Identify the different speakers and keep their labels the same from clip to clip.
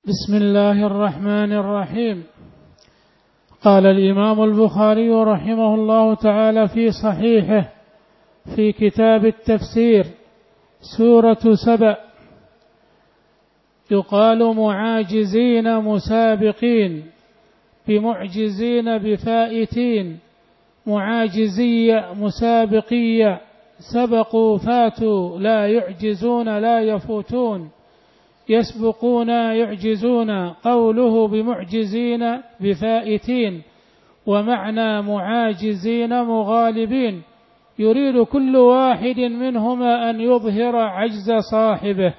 Speaker 1: بسم الله الرحمن الرحيم. قال الإمام البخاري رحمه الله تعالى في صحيحه في كتاب التفسير: سورة سبأ. يقال معاجزين مسابقين، بمعجزين بفائتين، معاجزية مسابقية، سبقوا فاتوا، لا يعجزون لا يفوتون، يسبقون يعجزون. قوله بمعجزين بفائتين، ومعنى معاجزين مغالبين، يريد كل واحد منهما أن يظهر عجز صاحبه.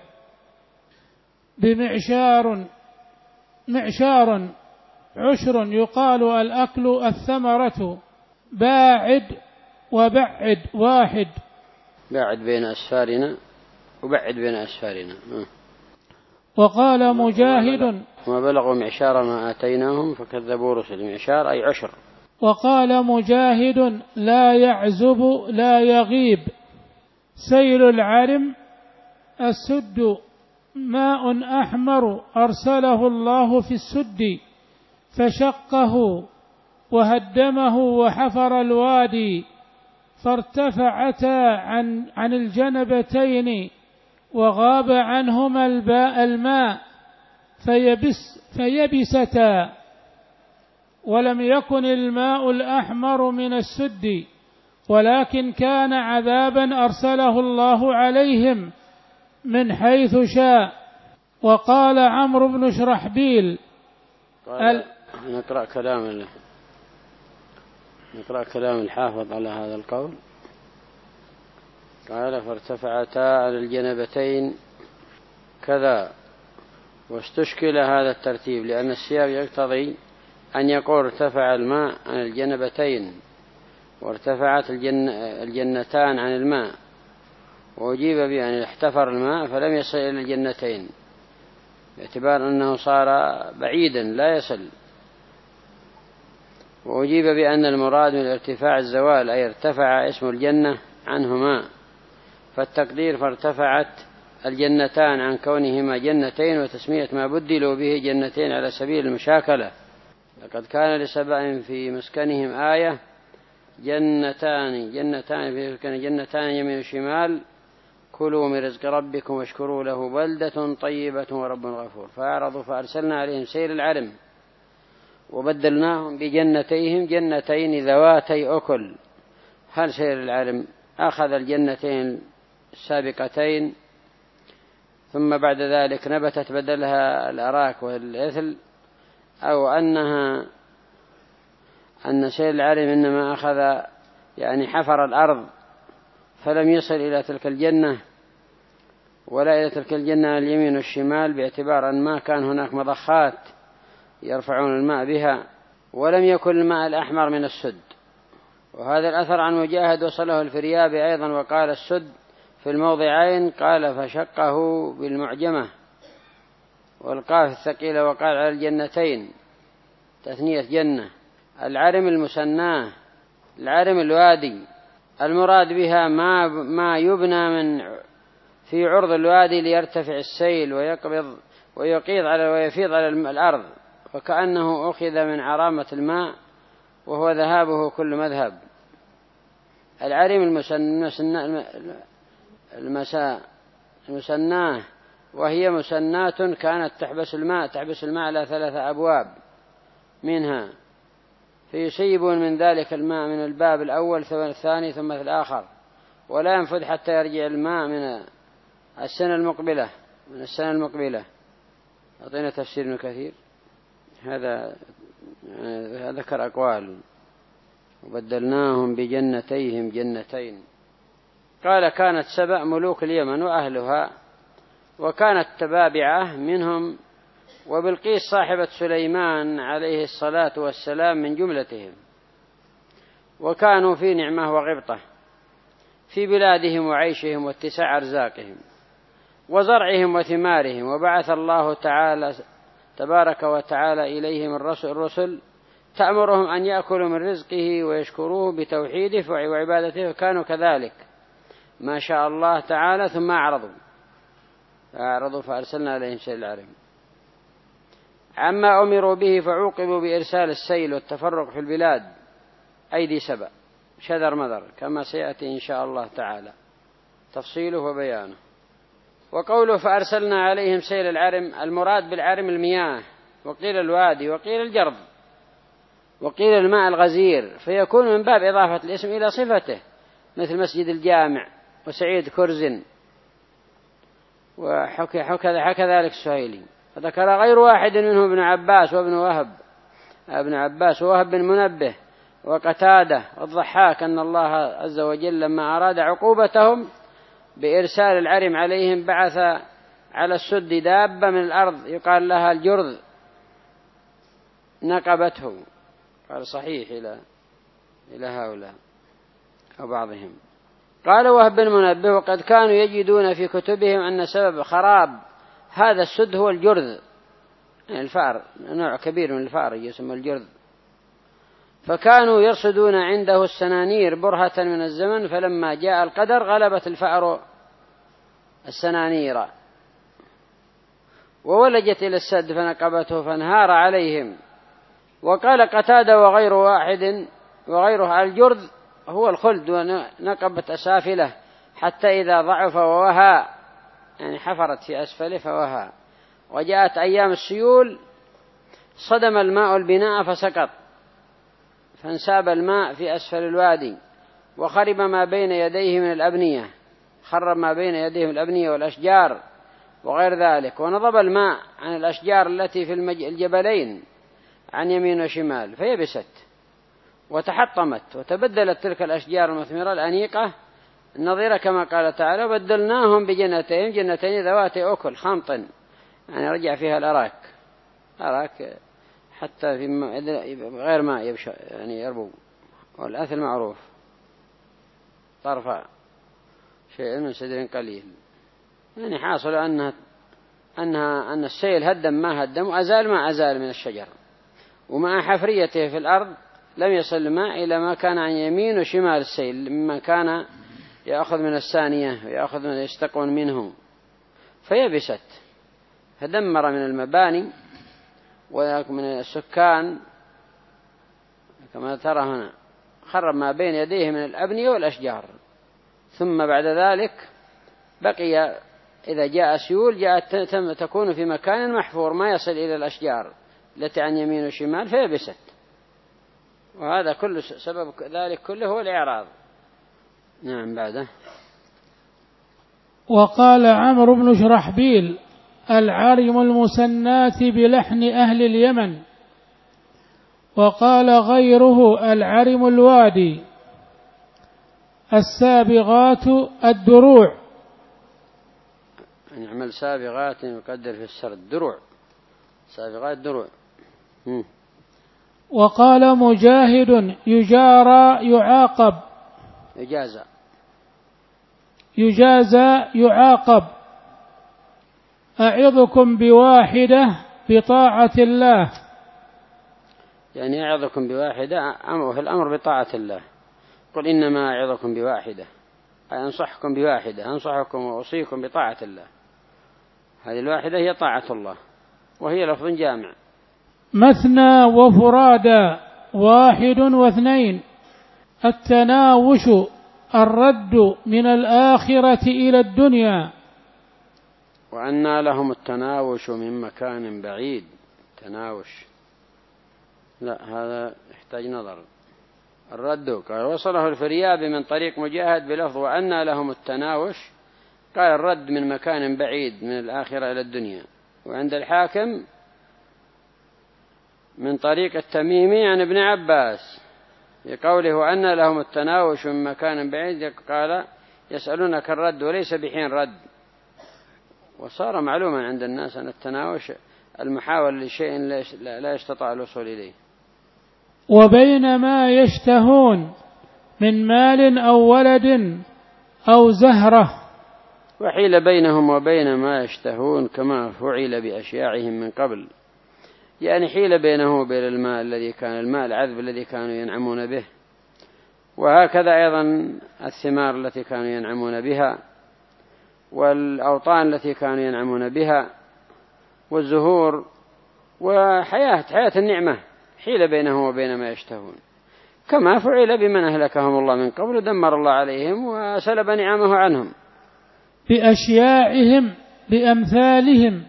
Speaker 1: بمعشار، معشار عشر، يقال الأكل الثمرة. باعد وبعد واحد،
Speaker 2: باعد بين أسفارنا وبعد بين أسفارنا.
Speaker 1: وقال مجاهد:
Speaker 2: وما بلغوا معشار ما آتيناهم فكذبوا رسل. معشار أي عشر.
Speaker 1: وقال مجاهد: لا يعزب لا يغيب. سيل العرم السد، ماء أحمر أرسله الله في السد فشقه وهدمه وحفر الوادي، فارتفعتا عن الجنبتين وغاب عنهما الماء فيبستا، ولم يكن الماء الأحمر من السد، ولكن كان عذابا أرسله الله عليهم من حيث شاء. وقال عمرو بن شرحبيل:
Speaker 2: نقرأ كلام الحافظ على هذا القول. قال: فارتفعتا على الجنبتين كذا. واستشكل هذا الترتيب لأن السياق يقتضي أن يقول ارتفع الماء عن الجنبتين، وارتفعت الجنتان عن الماء، وأجيب بأن احتفر الماء فلم يصل إلى الجنتين، باعتبار أنه صار بعيدا لا يصل. وأجيب بأن المراد من ارتفاع الزوال، أي ارتفع اسم الجنة عنهما، فالتقدير فارتفعت الجنتان عن كونهما جنتين، وتسمية ما بدلوا به جنتين على سبيل المشاكلة. لقد كان لسبأ في مسكنهم آية، جنتان في مسكن جنتان يمين وشمال، كلوا من رزق ربكم واشكروا له بلدة طيبة ورب غفور. فأعرضوا فأرسلنا عليهم سيل العرم وبدلناهم بجنتيهم جنتين ذواتي أكل. هل سيل العرم أخذ الجنتين السابقتين ثم بعد ذلك نبتت بدلها الأراك والإثل، أو أن سيل العرم إنما أخذ حفر الأرض فلم يصل إلى تلك الجنة ولا إلى تلك الجنة اليمين والشمال، باعتبار أن ما كان هناك مضخات يرفعون الماء بها، ولم يكن الماء الأحمر من السد. وهذا الأثر عن مجاهد وصله الفريابي أيضا، وقال السد في الموضعين، قال فشقه بالمعجمة والقاف الثقيلة، وقال على الجنتين تثنية جنة. العرم المسناه، العرم الوادي، المراد بها ما يبنى في عرض الوادي ليرتفع السيل ويفيض على الأرض، وكأنه أخذ من عرامة الماء وهو ذهابه كل مذهب. العرم المسناه، وهي مسناة كانت تحبس الماء على 3 أبواب منها، فيسيبون من ذلك الماء من الباب الأول ثم الثاني ثم الآخر، ولا ينفذ حتى يرجع الماء من السنة المقبلة. أعطينا تفسير ابن كثير. هذا ذكر أقوال. وبدلناهم بجنتيهم جنتين. قال: كانت سبأ ملوك اليمن وأهلها، وكانت تبابعة منهم، وبلقيس صاحبة سليمان عليه الصلاة والسلام من جملتهم، وكانوا في نعمة وغبطة في بلادهم وعيشهم واتساع أرزاقهم وزرعهم وثمارهم. وبعث الله تبارك وتعالى إليهم الرسل تأمرهم أن يأكلوا من رزقه ويشكروه بتوحيده وعبادته، وكانوا كذلك ما شاء الله تعالى. ثم أعرضوا فأرسلنا عليهم سيل العرم. عما أمروا به فعوقبوا بإرسال السيل والتفرق في البلاد أيدي سبع شذر مذر، كما سيأتي إن شاء الله تعالى تفصيله وبيانه. وقوله فأرسلنا عليهم سيل العرم، المراد بالعرم المياه، وقيل الوادي، وقيل الجرد، وقيل الماء الغزير، فيكون من باب إضافة الاسم إلى صفته، مثل مسجد الجامع وسعيد كرز، وحكى ذلك السهيلي. فذكر غير واحد منهم ابن عباس ووهب بن منبه وقتادة والضحاك أن الله عز وجل لما أراد عقوبتهم بإرسال العرم عليهم بعث على السد دابة من الأرض يقال لها الجرذ نقبته. قال صحيح إلى هؤلاء أو بعضهم. قال وهب بن منبه وقد كانوا يجدون في كتبهم أن سبب خراب هذا السد هو الجرذ، يعني الفأر، نوع كبير من الفأر يسمى الجرذ، فكانوا يرصدون عنده السنانير برهة من الزمن، فلما جاء القدر غلبت الفأر السنانير وولجت إلى السد فنقبته فانهار عليهم. وقال قتادة وغيره الجرذ هو الخلد ونقبة أسافله حتى إذا ضعف ووهى، يعني حفرت في أسفله فوهى، وجاءت أيام السيول صدم الماء البناء فسقط، فانساب الماء في أسفل الوادي، وخرب ما بين يديه من الأبنية، خرب ما بين يديه من الأبنية والأشجار وغير ذلك، ونضب الماء عن الأشجار التي في الجبلين عن يمين وشمال فيبست وتحطمت، وتبدلت تلك الأشجار المثمرة الأنيقة النظيرة كما قال تعالى بدلناهم بجنتين جنتين ذواتي أكل خمط، يعني رجع فيها الأراك حتى في غير ماء يبشر يعني يربو، والأثل معروف طرفا شيء من سدر قليل، يعني حاصل أن السيل هدم ما هدم وأزال ما أزال من الشجر، ومع حفريته في الأرض لم يصل الماء إلى ما كان عن يمين وشمال السيل مما كان يأخذ من الثانية ويأخذ من يستقون منه، فيبست، فدمر من المباني ومن السكان كما ترى هنا، خرب ما بين يديه من الأبنية والأشجار. ثم بعد ذلك بقي إذا جاء سيول تكون في مكان محفور ما يصل إلى الأشجار التي عن يمين وشمال فيبست، وهذا كل سبب ذلك كله هو الإعراض. نعم. بعده
Speaker 1: وقال عمرو بن شرحبيل العرم المسنات بلحن أهل اليمن، وقال غيره العرم الوادي. السابغات الدروع،
Speaker 2: نعمل سابغات يقدر في السرد دروع، سابغات دروع.
Speaker 1: وقال مجاهد يجارى يعاقب، يجازى يعاقب. أعظكم بواحدة بطاعة الله،
Speaker 2: يعني أعظكم بواحدة في الأمر بطاعة الله، قل إنما أعظكم بواحدة أي أنصحكم بواحدة، أنصحكم وأوصيكم بطاعة الله، هذه الواحدة هي طاعة الله، وهي لفظ جامع.
Speaker 1: مثنى وفرادا واحد واثنين، التناوش الرد من الآخرة إلى الدنيا.
Speaker 2: وأنى لهم التناوش من مكان بعيد، تناوش لا هذا يحتاج نظر. الرد قال وصله الفريابي من طريق مجاهد بلفظ وأنى لهم التناوش، قال الرد من مكان بعيد من الآخرة إلى الدنيا. وعند الحاكم من طريق التميمي عن ابن عباس بقوله وأنى لهم التناوش من مكان بعيد، قال يسألونك الرد وليس بحين رد. وصار معلوما عند الناس أن التناوش المحاول لشيء لا يستطاع الوصول إليه.
Speaker 1: وبين ما يشتهون من مال أو ولد أو زهرة،
Speaker 2: وحيل بينهم وبين ما يشتهون كما فعل بأشياعهم من قبل، يعني حيل بينه وبين الماء الذي كان الماء العذب الذي كانوا ينعمون به، وهكذا أيضا الثمار التي كانوا ينعمون بها، والأوطان التي كانوا ينعمون بها، والزهور حياة النعمة حيل بينهم وبين ما يشتهون، كما فعل بمن أهلكهم الله من قبل، دمر الله عليهم وسلب نعمه عنهم.
Speaker 1: بأشياعهم بأمثالهم.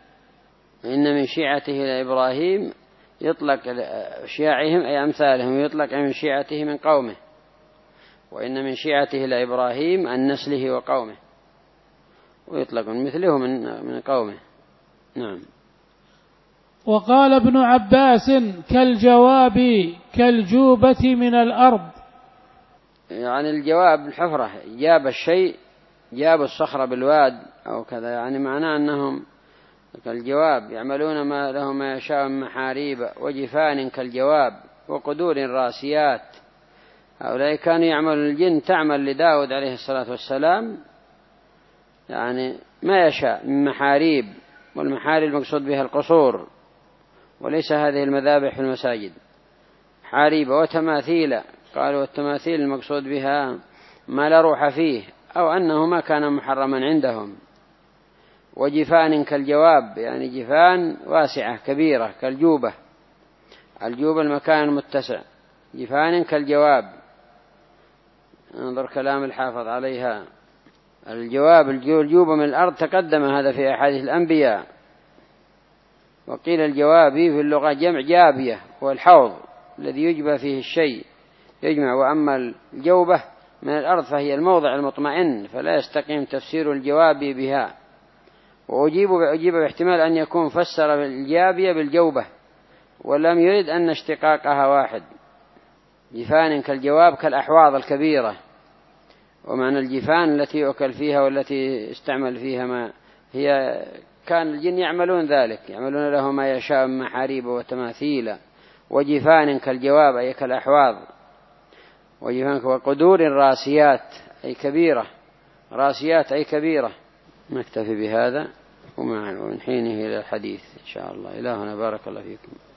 Speaker 2: إن من شيعته لإبراهيم، يطلق شياعهم أي أمثالهم، يطلق من شيعته من قومه، وإن من شيعته لإبراهيم عن نسله وقومه، ويطلق مثله من قومه. نعم.
Speaker 1: وقال ابن عباس كالجواب كالجوبة من الأرض.
Speaker 2: يعني الجواب الحفرة، جاب الشيء، جاب الصخرة بالواد أو كذا، يعني معناه أنهم كالجواب يعملون ما لهم ما يشاء من محاريب وجفان كالجواب وقدور راسيات. هؤلاء كانوا يعملون، الجن تعمل لداود عليه الصلاة والسلام يعني ما يشاء من محاريب، والمحاريب المقصود بها القصور، وليس هذه المذابح في المساجد، حاريب وتماثيل. قالوا التماثيل المقصود بها ما لا روح فيه، أو أنه ما كان محرما عندهم. وجفان كالجواب، يعني جفان واسعة كبيرة كالجوبة، الجوبة المكان المتسع، جفان كالجواب. انظر كلام الحافظ عليها. الجوبة من الأرض تقدم هذا في أحاديث الأنبياء. وقيل الجوابي في اللغة جمع جابية، هو الحوض الذي يجبى فيه الشيء يجمع. وأما الجوبة من الأرض فهي الموضع المطمئن، فلا يستقيم تفسير الجوابي بها. وأجيب باحتمال أن يكون فسر الجابية بالجوبة ولم يرد أن اشتقاقها واحد. جفان كالجواب كالأحواض الكبيرة، ومعنى الجفان التي يؤكل فيها والتي استعمل فيها ما هي، كان الجن يعملون ذلك، يعملون له ما يشاء من محاريب وتماثيل. وجفان كالجواب أي كالأحواض، وجفان وقدور راسيات أي كبيرة، راسيات أي كبيرة. نكتفي بهذا ومن حينه إلى الحديث إن شاء الله. إلهنا بارك الله فيكم.